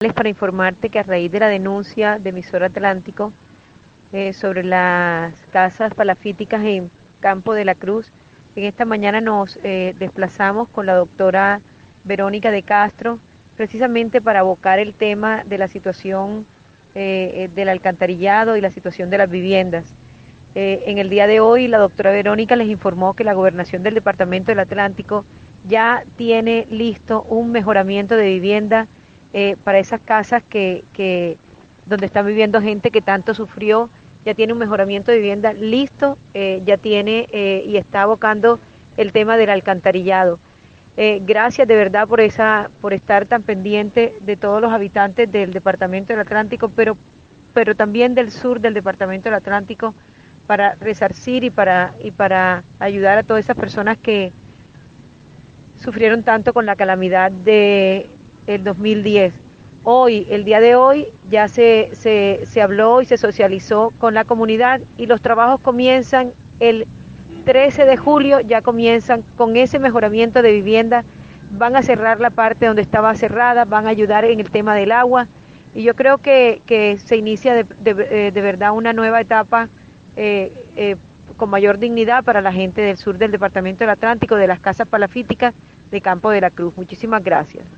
Para informarte que a raíz de la denuncia de Emisor Atlántico sobre las casas palafíticas en Campo de la Cruz, en esta mañana nos desplazamos con la doctora Verónica de Castro, precisamente para abocar el tema de la situación del alcantarillado y la situación de las viviendas. En el día de hoy, la doctora Verónica les informó que la gobernación del Departamento del Atlántico ya tiene listo un mejoramiento de vivienda para esas casas donde están viviendo gente que tanto sufrió. Ya tiene un mejoramiento de vivienda listo, ya tiene y está abocando el tema del alcantarillado. Gracias de verdad por estar tan pendiente de todos los habitantes del Departamento del Atlántico, pero también del sur del Departamento del Atlántico, para resarcir y para ayudar a todas esas personas que sufrieron tanto con la calamidad de el 2010. Hoy, el día de hoy, ya se habló y se socializó con la comunidad y los trabajos comienzan el 13 de julio, ya comienzan con ese mejoramiento de vivienda, van a cerrar la parte donde estaba cerrada, van a ayudar en el tema del agua y yo creo que se inicia de verdad una nueva etapa con mayor dignidad para la gente del sur del Departamento del Atlántico, de las casas palafíticas de Campo de la Cruz. Muchísimas gracias.